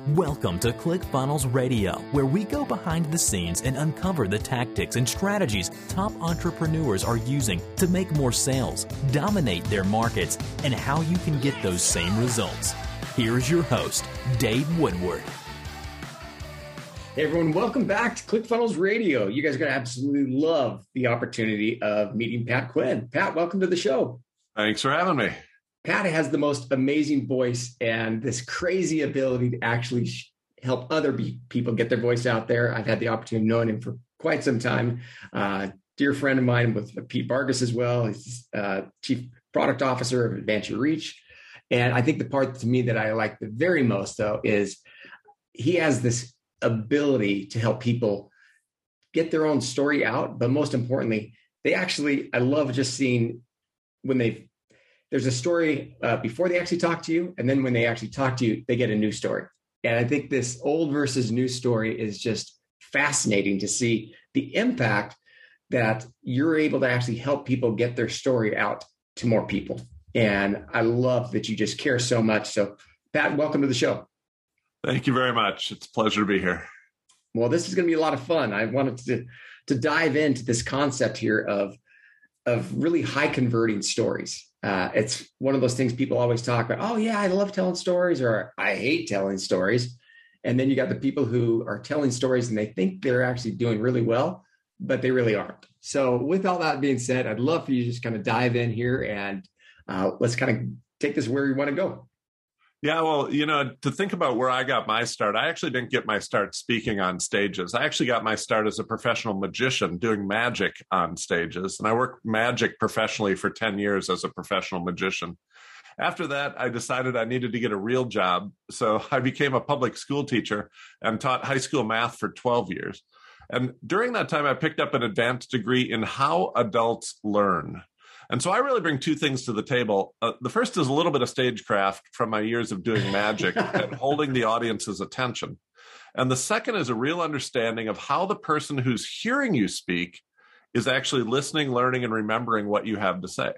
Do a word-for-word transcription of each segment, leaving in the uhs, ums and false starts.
Welcome to ClickFunnels Radio, where we go behind the scenes and uncover the tactics and strategies top entrepreneurs are using to make more sales, dominate their markets, and how you can get those same results. Here's your host, Dave Woodward. Hey everyone, welcome back to ClickFunnels Radio. You guys are going to absolutely love the opportunity of meeting Pat Quinn. Pat, welcome to the show. Thanks for having me. Pat has the most amazing voice and this crazy ability to actually help other be- people get their voice out there. I've had the opportunity of knowing him for quite some time. Uh, dear friend of mine with Pete Vargas as well. He's uh, Chief Product Officer of Advance Your Reach. And I think the part to me that I like the very most, though, is he has this ability to help people get their own story out. But most importantly, they actually, I love just seeing when they've there's a story uh, before they actually talk to you. And then when they actually talk to you, they get a new story. And I think this old versus new story is just fascinating to see the impact that you're able to actually help people get their story out to more people. And I love that you just care so much. So Pat, welcome to the show. Thank you very much. It's a pleasure to be here. Well, this is going to be a lot of fun. I wanted to, to dive into this concept here of, of really high converting stories. Uh, it's one of those things people always talk about. Oh, yeah, I love telling stories, or I hate telling stories. And then you got the people who are telling stories and they think they're actually doing really well, but they really aren't. So with all that being said, I'd love for you to just kind of dive in here and uh, let's kind of take this where you want to go. Yeah, well, you know, to think about where I got my start, I actually didn't get my start speaking on stages. I actually got my start as a professional magician doing magic on stages. And I worked magic professionally for ten years as a professional magician. After that, I decided I needed to get a real job. So I became a public school teacher and taught high school math for twelve years. And during that time, I picked up an advanced degree in how adults learn. And so I really bring two things to the table. Uh, the first is a little bit of stagecraft from my years of doing magic and holding the audience's attention. And the second is a real understanding of how the person who's hearing you speak is actually listening, learning, and remembering what you have to say.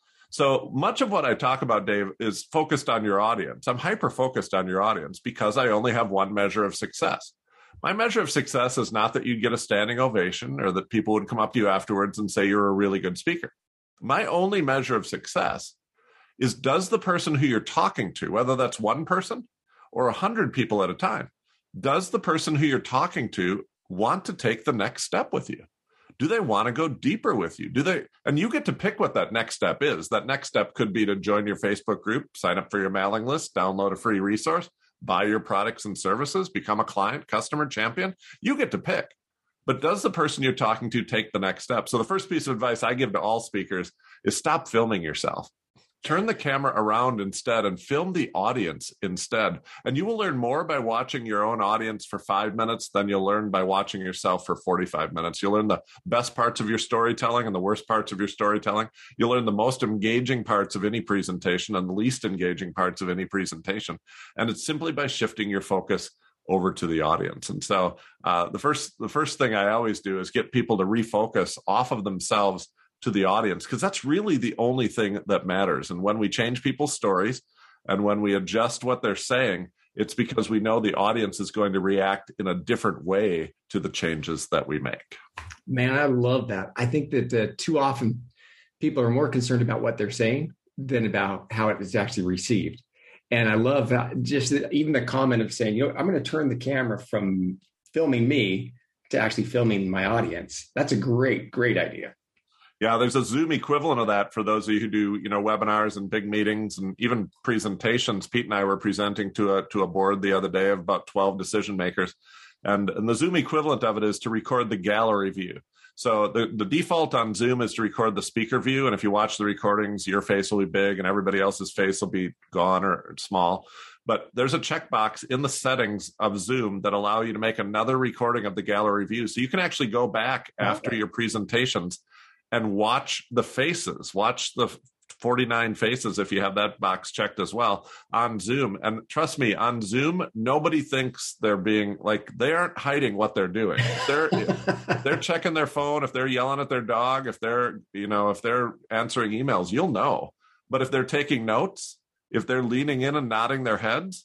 So much of what I talk about, Dave, is focused on your audience. I'm hyper-focused on your audience because I only have one measure of success. My measure of success is not that you get a standing ovation or that people would come up to you afterwards and say you're a really good speaker. My only measure of success is, does the person who you're talking to, whether that's one person or a hundred people at a time, does the person who you're talking to want to take the next step with you? Do they want to go deeper with you? Do they? And you get to pick what that next step is. That next step could be to join your Facebook group, sign up for your mailing list, download a free resource, buy your products and services, become a client, customer, champion. You get to pick. But does the person you're talking to take the next step? So the first piece of advice I give to all speakers is stop filming yourself. Turn the camera around instead and film the audience instead. And you will learn more by watching your own audience for five minutes than you'll learn by watching yourself for forty-five minutes. You'll learn the best parts of your storytelling and the worst parts of your storytelling. You'll learn the most engaging parts of any presentation and the least engaging parts of any presentation. And it's simply by shifting your focus over to the audience. And so uh, the first the first thing I always do is get people to refocus off of themselves to the audience, because that's really the only thing that matters. And when we change people's stories and when we adjust what they're saying, it's because we know the audience is going to react in a different way to the changes that we make. Man, I love that. I think that uh, too often people are more concerned about what they're saying than about how it is actually received. And I love that, just even the comment of saying, you know, I'm going to turn the camera from filming me to actually filming my audience. That's a great, great idea. Yeah, there's a Zoom equivalent of that for those of you who do, you know, webinars and big meetings and even presentations. Pete and I were presenting to a to a board the other day of about twelve decision makers. And, and the Zoom equivalent of it is to record the gallery view. So the, the default on Zoom is to record the speaker view. And if you watch the recordings, your face will be big and everybody else's face will be gone or small. But there's a checkbox in the settings of Zoom that allow you to make another recording of the gallery view. So you can actually go back after okay. your presentations and watch the faces, watch the forty-nine faces, if you have that box checked as well, on Zoom. And trust me, on Zoom, nobody thinks they're being like, they aren't hiding what they're doing. They're they're checking their phone. If they're yelling at their dog, if they're, you know, if they're answering emails, you'll know. But if they're taking notes, if they're leaning in and nodding their heads,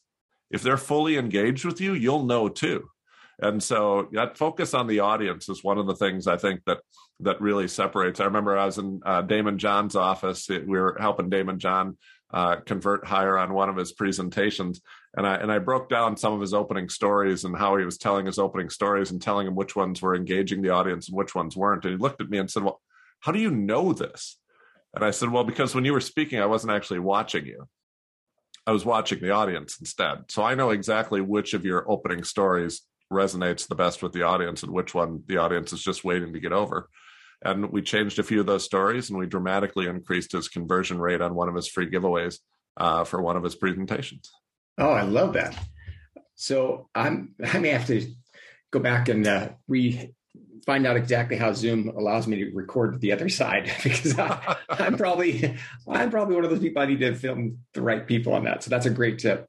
if they're fully engaged with you, you'll know too. And so that focus on the audience is one of the things I think that that really separates. I remember I was in uh, Damon John's office. We were helping Damon John uh, convert hire on one of his presentations. And I and I broke down some of his opening stories and how he was telling his opening stories and telling him which ones were engaging the audience and which ones weren't. And he looked at me and said, well, how do you know this? And I said, well, because when you were speaking, I wasn't actually watching you. I was watching the audience instead. So I know exactly which of your opening stories resonates the best with the audience and which one the audience is just waiting to get over. And we changed a few of those stories, and we dramatically increased his conversion rate on one of his free giveaways uh, for one of his presentations. Oh, I love that. So I'm, I may have to go back and uh, re find out exactly how Zoom allows me to record the other side, because I, I'm probably, I'm probably one of those people I need to film the right people on that. So that's a great tip.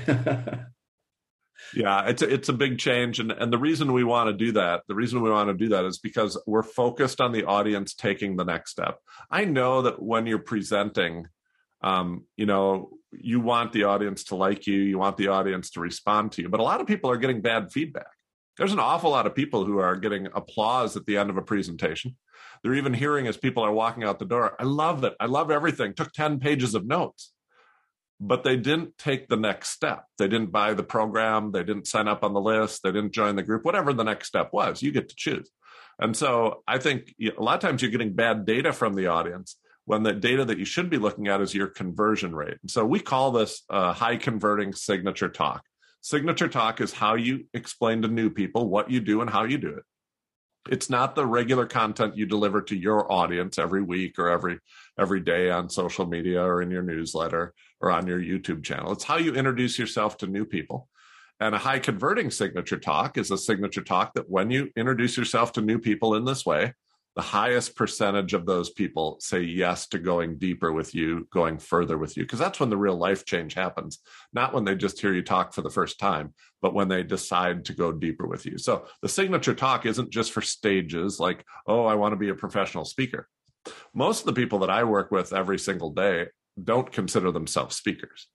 Yeah, it's a, it's a big change. And, and the reason we want to do that, the reason we want to do that is because we're focused on the audience taking the next step. I know that when you're presenting, um, you know, you want the audience to like you, you want the audience to respond to you, but a lot of people are getting bad feedback. There's an awful lot of people who are getting applause at the end of a presentation. They're even hearing as people are walking out the door, I love it. I love everything. Took ten pages of notes. But they didn't take the next step. They didn't buy the program. They didn't sign up on the list. They didn't join the group, whatever the next step was. You get to choose. And so I think a lot of times you're getting bad data from the audience when the data that you should be looking at is your conversion rate. And so we call this uh, high converting signature talk. Signature talk is how you explain to new people what you do and how you do it. It's not the regular content you deliver to your audience every week or every every day on social media or in your newsletter or on your YouTube channel. It's how you introduce yourself to new people. And a high converting signature talk is a signature talk that when you introduce yourself to new people in this way, the highest percentage of those people say yes to going deeper with you, going further with you, because that's when the real life change happens, not when they just hear you talk for the first time, but when they decide to go deeper with you. So the signature talk isn't just for stages like, oh, I want to be a professional speaker. Most of the people that I work with every single day don't consider themselves speakers.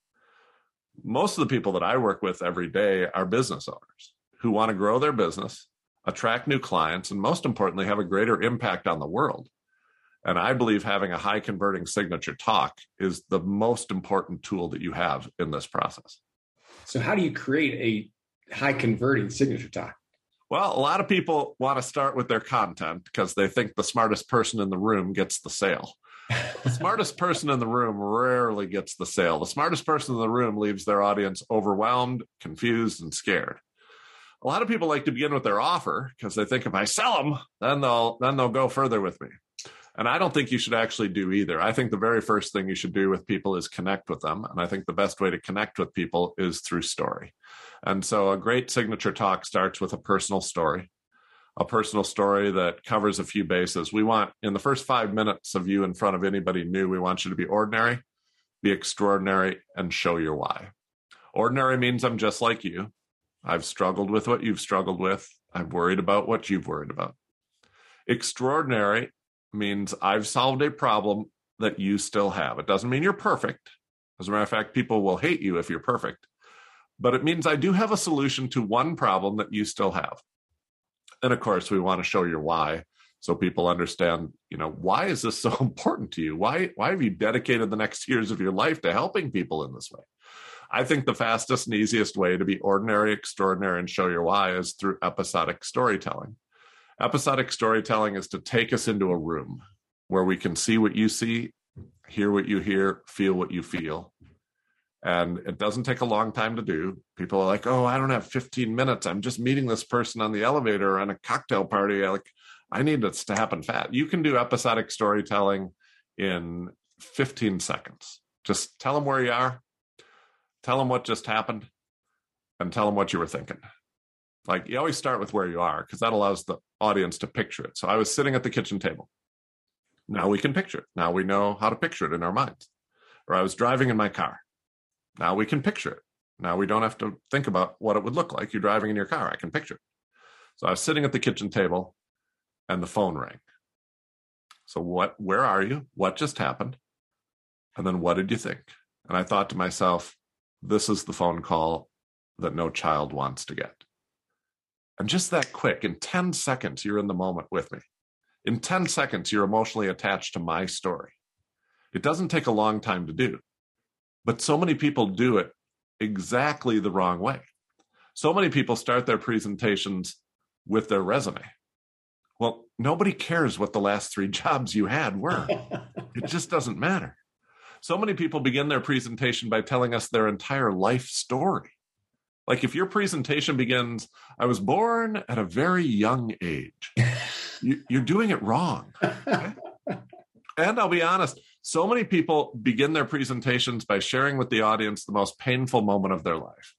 Most of the people that I work with every day are business owners who want to grow their business, attract new clients, and most importantly, have a greater impact on the world. And I believe having a high converting signature talk is the most important tool that you have in this process. So how do you create a high converting signature talk? Well, a lot of people want to start with their content because they think the smartest person in the room gets the sale. The smartest person in the room rarely gets the sale. The smartest person in the room leaves their audience overwhelmed, confused, and scared. A lot of people like to begin with their offer because they think if I sell them, then they'll then they'll go further with me. And I don't think you should actually do either. I think the very first thing you should do with people is connect with them. And I think the best way to connect with people is through story. And so a great signature talk starts with a personal story, a personal story that covers a few bases. We want, in the first five minutes of you in front of anybody new, we want you to be ordinary, be extraordinary, and show your why. Ordinary means I'm just like you. I've struggled with what you've struggled with. I'm worried about what you've worried about. Extraordinary means I've solved a problem that you still have. It doesn't mean you're perfect. As a matter of fact, people will hate you if you're perfect. But it means I do have a solution to one problem that you still have. And of course, we want to show your why so people understand, you know, why is this so important to you? Why, why have you dedicated the next years of your life to helping people in this way? I think the fastest and easiest way to be ordinary, extraordinary, and show your why is through episodic storytelling. Episodic storytelling is to take us into a room where we can see what you see, hear what you hear, feel what you feel. And it doesn't take a long time to do. People are like, oh, I don't have fifteen minutes. I'm just meeting this person on the elevator or on a cocktail party. I like, I need this to happen fast. You can do episodic storytelling in fifteen seconds. Just tell them where you are. Tell them what just happened and tell them what you were thinking. Like, you always start with where you are because that allows the audience to picture it. So I was sitting at the kitchen table. Now we can picture it. Now we know how to picture it in our minds. Or I was driving in my car. Now we can picture it. Now we don't have to think about what it would look like. You're driving in your car. I can picture it. So I was sitting at the kitchen table and the phone rang. So what? Where are you? What just happened? And then what did you think? And I thought to myself, this is the phone call that no child wants to get. And just that quick, in ten seconds, you're in the moment with me. In ten seconds, you're emotionally attached to my story. It doesn't take a long time to do, but so many people do it exactly the wrong way. So many people start their presentations with their resume. Well, nobody cares what the last three jobs you had were. It just doesn't matter. So many people begin their presentation by telling us their entire life story. Like if your presentation begins, I was born at a very young age, you, you're doing it wrong. Okay? And I'll be honest, so many people begin their presentations by sharing with the audience the most painful moment of their life.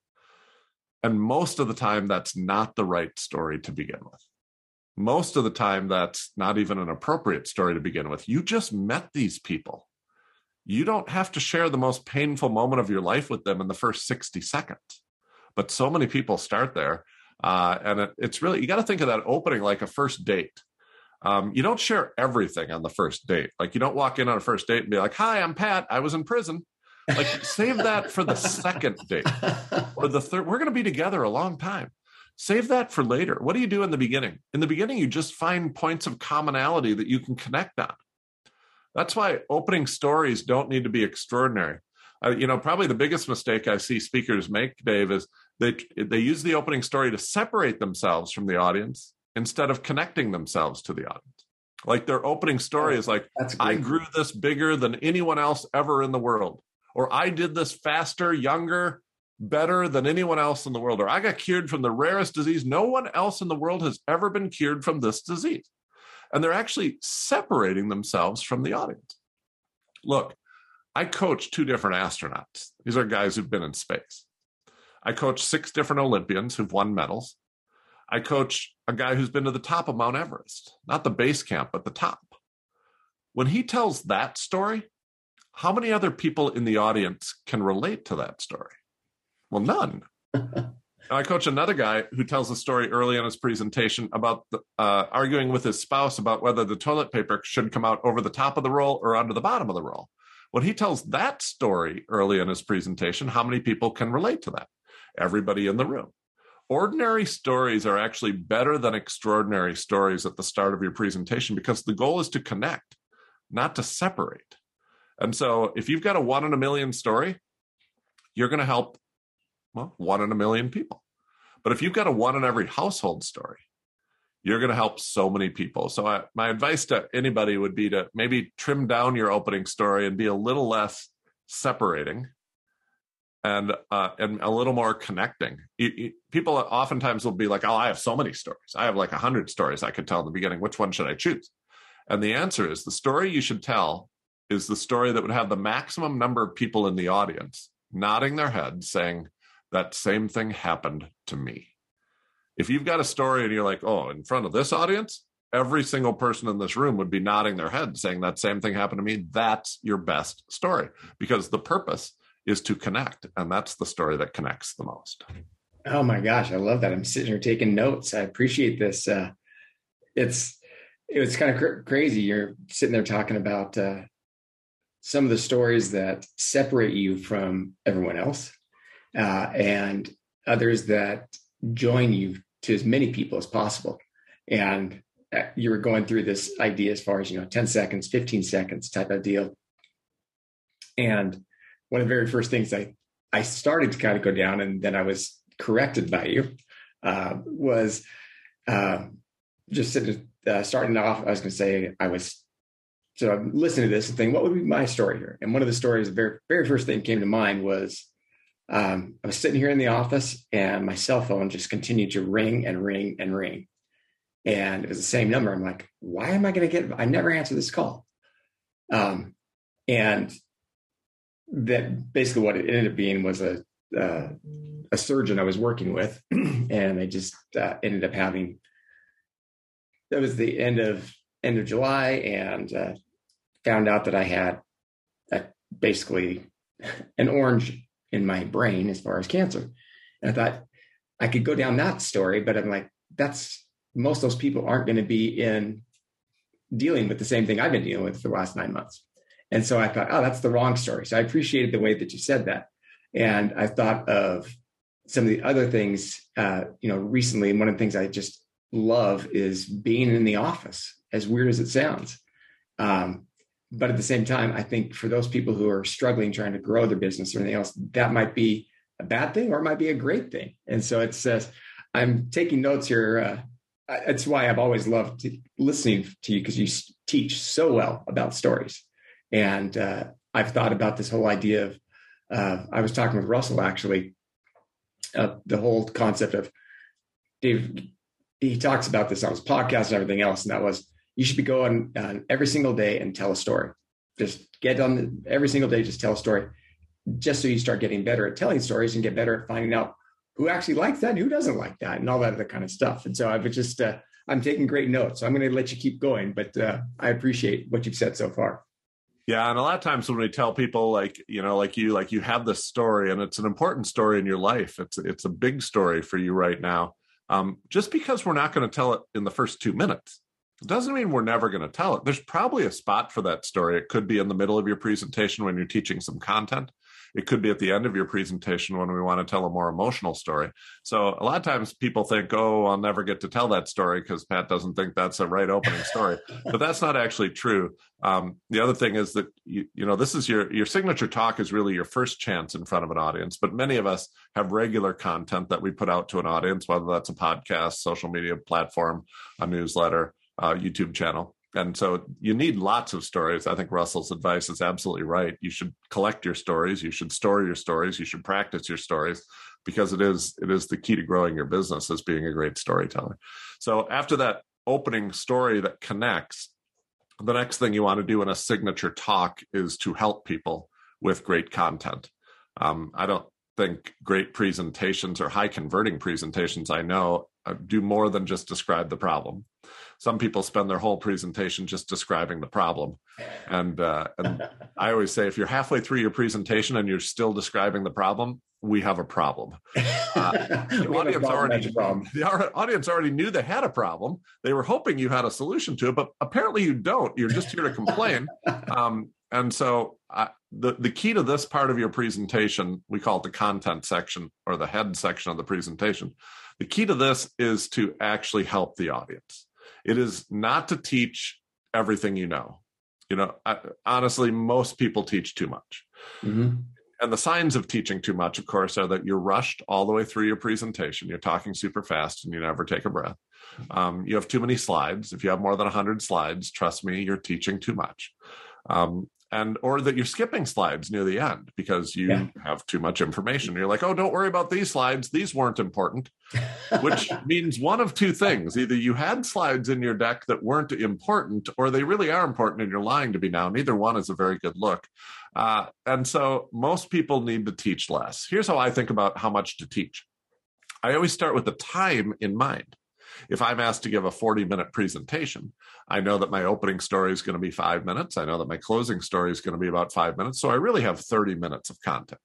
And most of the time, that's not the right story to begin with. Most of the time, that's not even an appropriate story to begin with. You just met these people. You don't have to share the most painful moment of your life with them in the first sixty seconds. But so many people start there. Uh, and it, it's really, you got to think of that opening like a first date. Um, you don't share everything on the first date. Like you don't walk in on a first date and be like, hi, I'm Pat. I was in prison. Like save that for the second date or the third. We're going to be together a long time. Save that for later. What do you do in the beginning? In the beginning, you just find points of commonality that you can connect on. That's why opening stories don't need to be extraordinary. Uh, you know, probably the biggest mistake I see speakers make, Dave, is they they use the opening story to separate themselves from the audience instead of connecting themselves to the audience. Like their opening story is like, I grew this bigger than anyone else ever in the world. Or I did this faster, younger, better than anyone else in the world. Or I got cured from the rarest disease. No one else in the world has ever been cured from this disease. And they're actually separating themselves from the audience. Look, I coach two different astronauts. These are guys who've been in space. I coach six different Olympians who've won medals. I coach a guy who's been to the top of Mount Everest, not the base camp, but the top. When he tells that story, how many other people in the audience can relate to that story? Well, none. I coach another guy who tells a story early in his presentation about the, uh, arguing with his spouse about whether the toilet paper should come out over the top of the roll or under the bottom of the roll. When he tells that story early in his presentation, how many people can relate to that? Everybody in the room. Ordinary stories are actually better than extraordinary stories at the start of your presentation because the goal is to connect, not to separate. And so if you've got a one in a million story, you're going to help, well, one in a million people. But if you've got a one in every household story, you're going to help so many people. So I, my advice to anybody would be to maybe trim down your opening story and be a little less separating and uh, and a little more connecting. You, you, people oftentimes will be like, oh, I have so many stories. I have like one hundred stories I could tell in the beginning. Which one should I choose? And the answer is the story you should tell is the story that would have the maximum number of people in the audience nodding their heads saying, that same thing happened to me. If you've got a story and you're like, oh, in front of this audience, every single person in this room would be nodding their head saying that same thing happened to me. That's your best story because the purpose is to connect. And that's the story that connects the most. Oh my gosh. I love that. I'm sitting here taking notes. I appreciate this. Uh, it's, it's kind of cr- crazy. You're sitting there talking about uh, some of the stories that separate you from everyone else uh, and others that join you to as many people as possible. And you were going through this idea as far as, you know, ten seconds, fifteen seconds type of deal. And one of the very first things I, I started to kind of go down, and then I was corrected by you, uh, was uh, just sitting, uh, starting off, I was going to say, I was, so I'm listening to this and thinking, what would be my story here? And one of the stories, the very, very first thing that came to mind was, Um, I was sitting here in the office and my cell phone just continued to ring and ring and ring. And it was the same number. I'm like, why am I going to get, I never answer this call. Um, and that basically what it ended up being was a, uh, a surgeon I was working with. And I just uh, ended up having, that was the end of, end of July, and uh, found out that I had a, basically an orange in my brain as far as cancer. And I thought I could go down that story, but I'm like, that's, most of those people aren't going to be in dealing with the same thing I've been dealing with for the last nine months. And so I thought, oh, that's the wrong story. So I appreciated the way that you said that. And I thought of some of the other things, uh, you know, recently, and one of the things I just love is being in the office, as weird as it sounds. Um, but at the same time, I think for those people who are struggling, trying to grow their business or anything else, that might be a bad thing, or it might be a great thing. And so it's, uh, I'm taking notes here. Uh, that's why I've always loved to, listening to you, because you teach so well about stories. And uh, I've thought about this whole idea of, uh, I was talking with Russell, actually, uh, the whole concept of Dave, he talks about this on his podcast and everything else. And that was, you should be going uh, every single day and tell a story. Just get on the, every single day, just tell a story, just so you start getting better at telling stories and get better at finding out who actually likes that and who doesn't like that and all that other kind of stuff. And so I've just, uh, I'm taking great notes. So I'm going to let you keep going, but uh, I appreciate what you've said so far. Yeah. And a lot of times when we tell people, like, you know, like you, like you have this story and it's an important story in your life. It's, it's a big story for you right now. Um, just because we're not going to tell it in the first two minutes, it doesn't mean we're never going to tell it. There's probably a spot for that story. It could be in the middle of your presentation when you're teaching some content. It could be at the end of your presentation when we want to tell a more emotional story. So a lot of times people think, oh, I'll never get to tell that story because Pat doesn't think that's a right opening story. But that's not actually true. Um, the other thing is that, you, you know, this is your, your signature talk is really your first chance in front of an audience. But many of us have regular content that we put out to an audience, whether that's a podcast, social media platform, a newsletter, uh, YouTube channel. And so you need lots of stories. I think Russell's advice is absolutely right. You should collect your stories. You should store your stories. You should practice your stories, because it is it is the key to growing your business, is being a great storyteller. So after that opening story that connects, the next thing you want to do in a signature talk is to help people with great content. Um, I don't think great presentations or high converting presentations, I know, uh, do more than just describe the problem. Some people spend their whole presentation just describing the problem. And, uh, and I always say, if you're halfway through your presentation and you're still describing the problem, we have a problem. Uh, the, audience already, the audience already knew they had a problem. They were hoping you had a solution to it, but apparently you don't. You're just here to complain. Um, and so uh, the, the key to this part of your presentation, we call it the content section or the head section of the presentation. The key to this is to actually help the audience. It is not to teach everything you know. You know, I, honestly, most people teach too much. Mm-hmm. And the signs of teaching too much, of course, are that you're rushed all the way through your presentation. You're talking super fast and you never take a breath. Um, you have too many slides. If you have more than one hundred slides, trust me, you're teaching too much. Um, and or that you're skipping slides near the end because you yeah. have too much information. You're like, oh, don't worry about these slides. These weren't important, which means one of two things. Either you had slides in your deck that weren't important, or they really are important and you're lying to me now. Neither one is a very good look. Uh, and so most people need to teach less. Here's how I think about how much to teach. I always start with the time in mind. If I'm asked to give a forty minute presentation, I know that my opening story is going to be five minutes. I know that my closing story is going to be about five minutes. So I really have thirty minutes of content.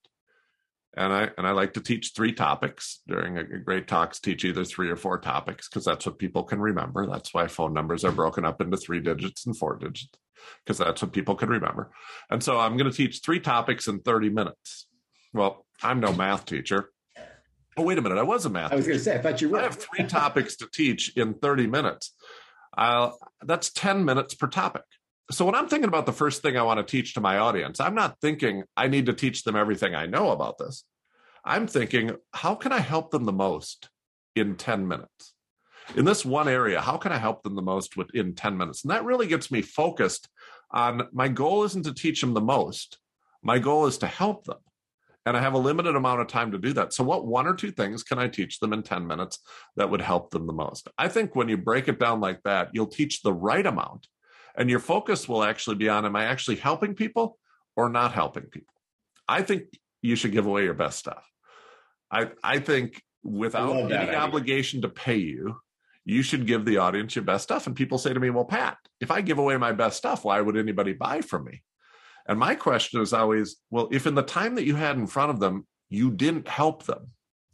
And I and I like to teach three topics. During a, a great talks, teach either three or four topics, because that's what people can remember. That's why phone numbers are broken up into three digits and four digits, because that's what people can remember. And so I'm going to teach three topics in thirty minutes. Well, I'm no math teacher. Oh, wait a minute. I was a math I was going to say, I thought you were. I have three topics to teach in thirty minutes. Uh, that's ten minutes per topic. So when I'm thinking about the first thing I want to teach to my audience, I'm not thinking I need to teach them everything I know about this. I'm thinking, how can I help them the most in ten minutes? In this one area, how can I help them the most within ten minutes? And that really gets me focused on, my goal isn't to teach them the most. My goal is to help them. And I have a limited amount of time to do that. So what one or two things can I teach them in ten minutes that would help them the most? I think when you break it down like that, you'll teach the right amount. And your focus will actually be on, am I actually helping people or not helping people? I think you should give away your best stuff. I, I think without any idea. obligation to pay you, you should give the audience your best stuff. And people say to me, well, Pat, if I give away my best stuff, why would anybody buy from me? And my question is always, well, if in the time that you had in front of them, you didn't help them,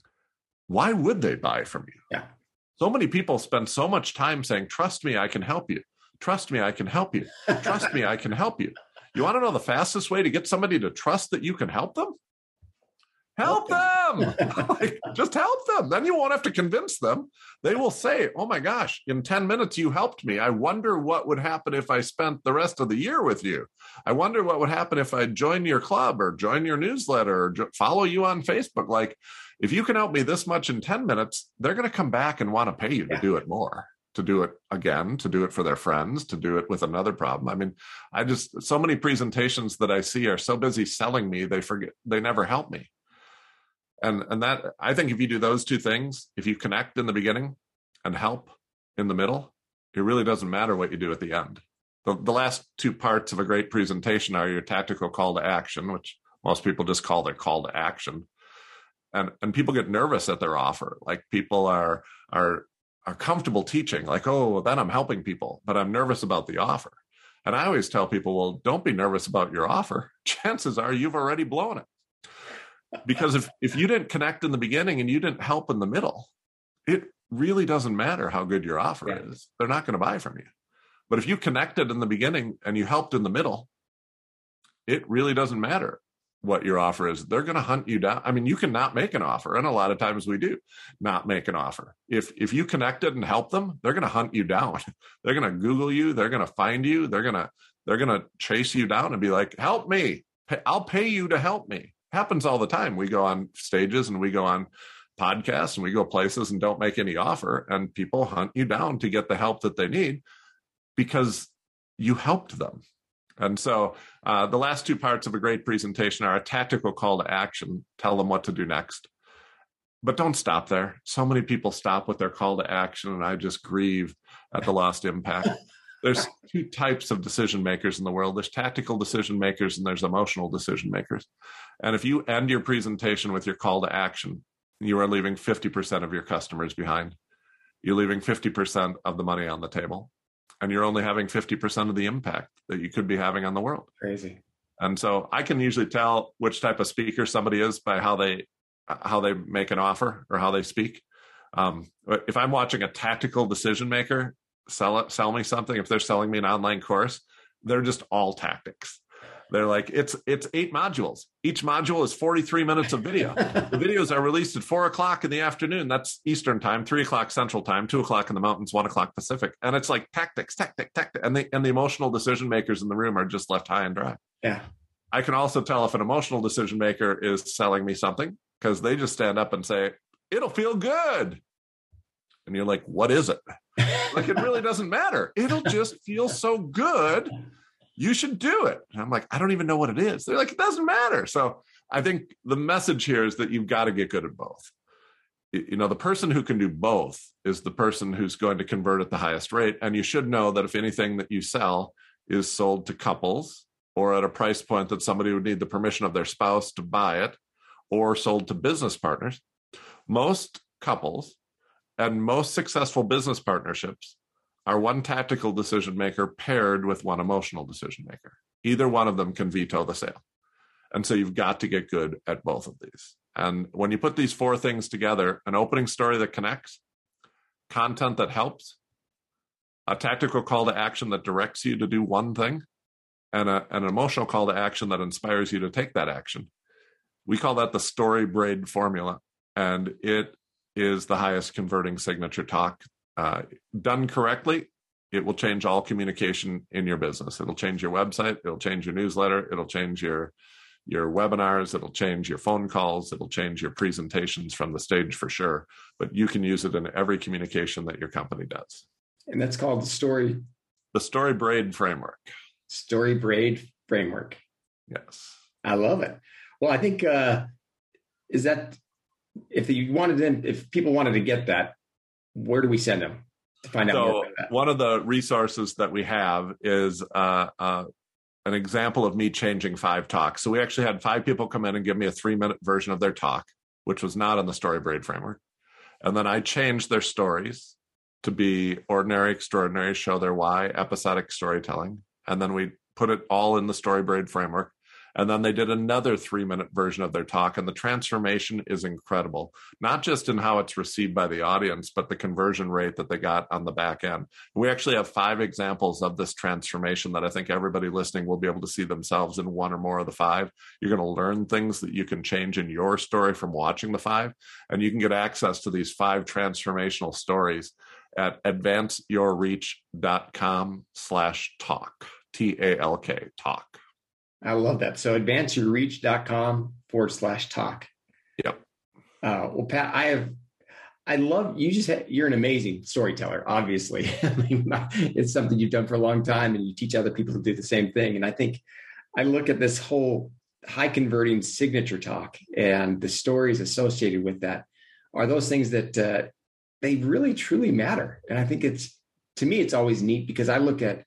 why would they buy from you? Yeah. So many people spend so much time saying, trust me, I can help you. Trust me, I can help you. Trust me, I can help you. You want to know the fastest way to get somebody to trust that you can help them? Help them. them. Like, just help them. Then you won't have to convince them. They will say, oh my gosh, in ten minutes you helped me. I wonder what would happen if I spent the rest of the year with you. I wonder what would happen if I joined your club or join your newsletter or jo- follow you on Facebook. Like, if you can help me this much in ten minutes, they're going to come back and want to pay you to yeah. do it more, to do it again, to do it for their friends, to do it with another problem. I mean, I just, so many presentations that I see are so busy selling me, they forget, they never help me. And, and that, I think if you do those two things, if you connect in the beginning and help in the middle, it really doesn't matter what you do at the end. The, the last two parts of a great presentation are your tactical call to action, which most people just call their call to action. And, and people get nervous at their offer. Like people are, are, are comfortable teaching, like, oh, then I'm helping people, but I'm nervous about the offer. And I always tell people, well, don't be nervous about your offer. Chances are you've already blown it. Because if, if you didn't connect in the beginning and you didn't help in the middle, it really doesn't matter how good your offer yeah. is. They're not going to buy from you. But if you connected in the beginning and you helped in the middle, it really doesn't matter what your offer is. They're going to hunt you down. I mean, you can not make an offer, and a lot of times we do not make an offer. If if you connected and help them, they're going to hunt you down. They're going to Google you. They're going to find you. They're going to they're going to chase you down and be like, help me. I'll pay you to help me. Happens all the time. We go on stages and we go on podcasts and we go places and don't make any offer, and people hunt you down to get the help that they need because you helped them. And so uh, the last two parts of a great presentation are a tactical call to action. Tell them what to do next. But don't stop there. So many people stop with their call to action, and I just grieve at the lost impact. There's two types of decision makers in the world. There's tactical decision makers and there's emotional decision makers. And if you end your presentation with your call to action, you are leaving fifty percent of your customers behind. You're leaving fifty percent of the money on the table. And you're only having fifty percent of the impact that you could be having on the world. Crazy. And so I can usually tell which type of speaker somebody is by how they how they make an offer or how they speak. Um, if I'm watching a tactical decision maker sell it, sell me something, if they're selling me an online course, they're just all tactics. They're like, it's it's eight modules. Each module is forty-three minutes of video. The videos are released at four o'clock in the afternoon. That's Eastern time, three o'clock Central time, two o'clock in the mountains, one o'clock Pacific. And it's like tactics, tactic, tactic. And the, and the emotional decision makers in the room are just left high and dry. Yeah. I can also tell if an emotional decision maker is selling me something because they just stand up and say, it'll feel good. And you're like, what is it? Like, it really doesn't matter. It'll just feel so good. You should do it. And I'm like, I don't even know what it is. They're like, it doesn't matter. So I think the message here is that you've got to get good at both. You know, the person who can do both is the person who's going to convert at the highest rate. And you should know that if anything that you sell is sold to couples or at a price point that somebody would need the permission of their spouse to buy it, or sold to business partners, most couples and most successful business partnerships are one tactical decision maker paired with one emotional decision maker. Either one of them can veto the sale. And so you've got to get good at both of these. And when you put these four things together, an opening story that connects, content that helps, a tactical call to action that directs you to do one thing, and a, an emotional call to action that inspires you to take that action. We call that the Story Braid formula. And it is the highest converting signature talk. Uh, done correctly, it will change all communication in your business. It'll change your website. It'll change your newsletter. It'll change your, your webinars. It'll change your phone calls. It'll change your presentations from the stage for sure. But you can use it in every communication that your company does. And that's called the story. The Story Braid framework. Story Braid framework. Yes. I love it. Well, I think, uh, is that, if you wanted them, if people wanted to get that, where do we send them to find out so more about that? One of the resources that we have is uh, uh, an example of me changing five talks. So we actually had five people come in and give me a three minute version of their talk, which was not in the Story Braid framework. And then I changed their stories to be ordinary, extraordinary, show their why, episodic storytelling. And then we put it all in the Story Braid framework. And then they did another three-minute version of their talk, and the transformation is incredible, not just in how it's received by the audience, but the conversion rate that they got on the back end. We actually have five examples of this transformation that I think everybody listening will be able to see themselves in one or more of the five. You're going to learn things that you can change in your story from watching the five, and you can get access to these five transformational stories at advanceyourreach.com slash talk, T A L K, talk. I love that. So advanceyourreach.com forward slash talk. Yep. Uh, well, Pat, I have, I love, you just, had, you're an amazing storyteller, obviously. I mean, it's something you've done for a long time, and you teach other people to do the same thing. And I think I look at this whole high converting signature talk and the stories associated with that are those things that uh, they really, truly matter. And I think it's, to me, it's always neat because I look at,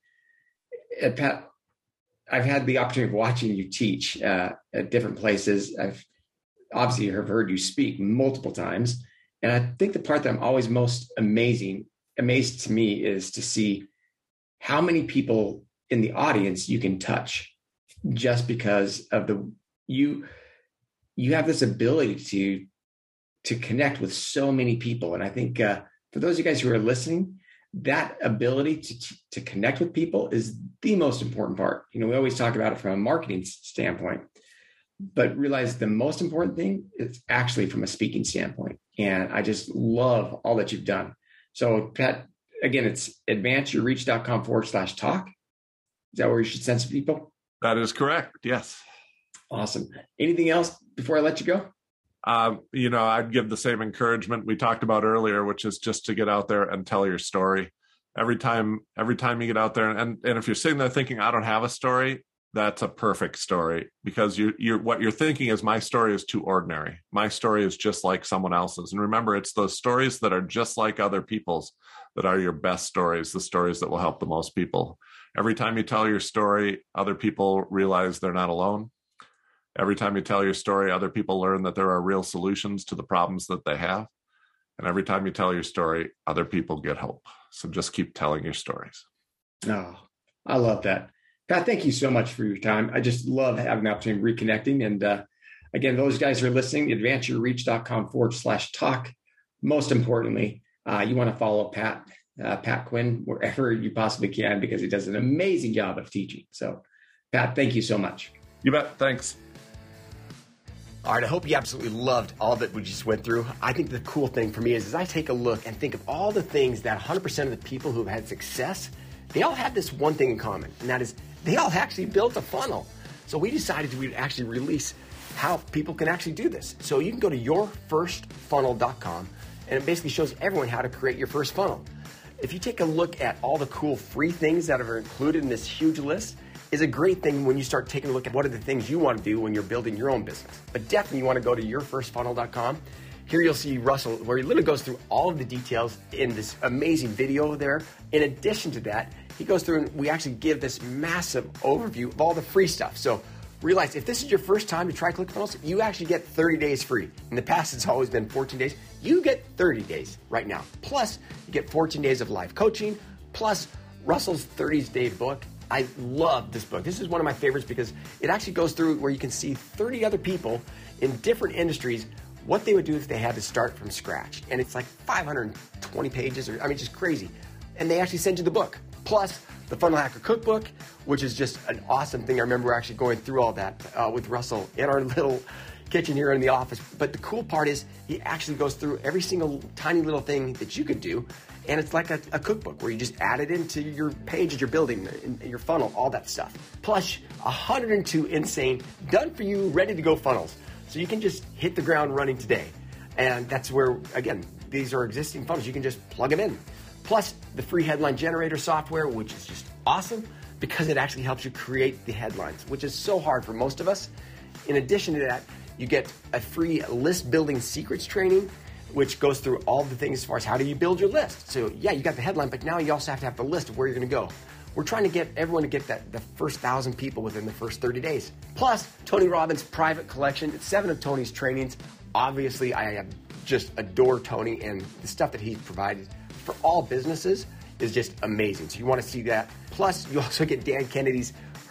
at Pat, I've had the opportunity of watching you teach uh, at different places. I've obviously have heard you speak multiple times. And I think the part that I'm always most amazing, amazed to me is to see how many people in the audience you can touch just because of the, you, you have this ability to, to connect with so many people. And I think uh, for those of you guys who are listening, that ability to, to connect with people is the most important part. You know, we always talk about it from a marketing standpoint, but realize the most important thing is actually from a speaking standpoint. And I just love all that you've done. So Pat, again, it's advanceyourreach.com forward slash talk. Is that where you should send some people? That is correct. Yes. Awesome. Anything else before I let you go? Um, you know, I'd give the same encouragement we talked about earlier, which is just to get out there and tell your story. Every time, every time you get out there, and, and if you're sitting there thinking, I don't have a story, that's a perfect story, because you, you're, what you're thinking is, my story is too ordinary. My story is just like someone else's. And remember, it's those stories that are just like other people's that are your best stories, the stories that will help the most people. Every time you tell your story, other people realize they're not alone. Every time you tell your story, other people learn that there are real solutions to the problems that they have. And every time you tell your story, other people get hope. So just keep telling your stories. Oh, I love that. Pat, thank you so much for your time. I just love having the opportunity of reconnecting. And uh, again, those guys who are listening, advanceyourreach.com forward slash talk. Most importantly, uh, you want to follow Pat, uh, Pat Quinn, wherever you possibly can, because he does an amazing job of teaching. So Pat, thank you so much. You bet. Thanks. All right, I hope you absolutely loved all that we just went through. I think the cool thing for me is, is I take a look and think of all the things that one hundred percent of the people who have had success, they all have this one thing in common, and that is they all actually built a funnel. So we decided we'd actually release how people can actually do this. So you can go to your first funnel dot com, and it basically shows everyone how to create your first funnel. If you take a look at all the cool free things that are included in this huge list, is a great thing when you start taking a look at what are the things you want to do when you're building your own business. But definitely you want to go to your first funnel dot com. Here you'll see Russell, where he literally goes through all of the details in this amazing video there. In addition to that, he goes through and we actually give this massive overview of all the free stuff. So realize, if this is your first time to try ClickFunnels, you actually get thirty days free. In the past, it's always been fourteen days. You get thirty days right now. Plus, you get fourteen days of live coaching, plus Russell's thirty-day book. I love this book. This is one of my favorites because it actually goes through where you can see thirty other people in different industries, what they would do if they had to start from scratch. And it's like five hundred twenty pages, or I mean, just crazy. And they actually send you the book. Plus, the Funnel Hacker Cookbook, which is just an awesome thing. I remember actually going through all that uh, with Russell in our little kitchen here in the office. But the cool part is he actually goes through every single tiny little thing that you could do. And it's like a, a cookbook where you just add it into your page that you're building, in your funnel, all that stuff. Plus, one hundred two insane, done for you, ready to go funnels. So you can just hit the ground running today. And that's where, again, these are existing funnels. You can just plug them in. Plus, the free headline generator software, which is just awesome because it actually helps you create the headlines, which is so hard for most of us. In addition to that, you get a free list building secrets training, which goes through all the things as far as how do you build your list. So yeah, you got the headline, but now you also have to have the list of where you're gonna go. We're trying to get everyone to get that the first thousand people within the first thirty days. Plus, Tony Robbins' private collection. It's seven of Tony's trainings. Obviously, I just adore Tony, and the stuff that he's provided for all businesses is just amazing. So you wanna see that. Plus, you also get Dan Kennedy's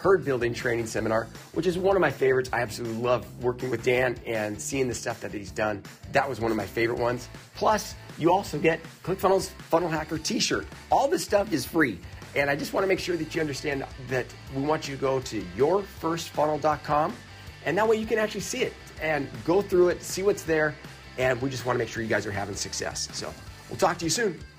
Herd Building Training Seminar, which is one of my favorites. I absolutely love working with Dan and seeing the stuff that he's done. That was one of my favorite ones. Plus, you also get ClickFunnels Funnel Hacker t-shirt. All this stuff is free. And I just want to make sure that you understand that we want you to go to your first funnel dot com, and that way you can actually see it and go through it, see what's there, and we just want to make sure you guys are having success. So we'll talk to you soon.